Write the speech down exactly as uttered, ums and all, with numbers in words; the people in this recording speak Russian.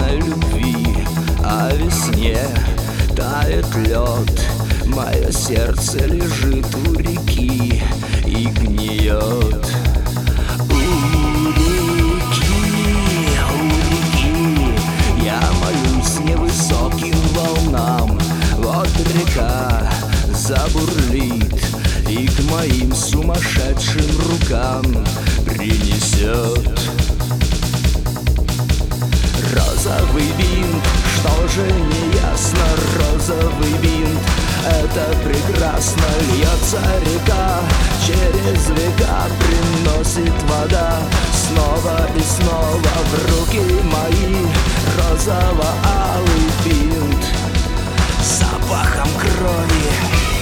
о любви, о весне тает лед. Мое сердце лежит у реки и гниет. У реки, у реки я молюсь невысоким волнам. Вот река забурлит и к моим сумасшедшим рукам принесет розовый бинт. Что же не ясно, розовый бинт, это прекрасно. Льется река, через века приносит вода снова и снова в руки мои розово-алый бинт с запахом крови.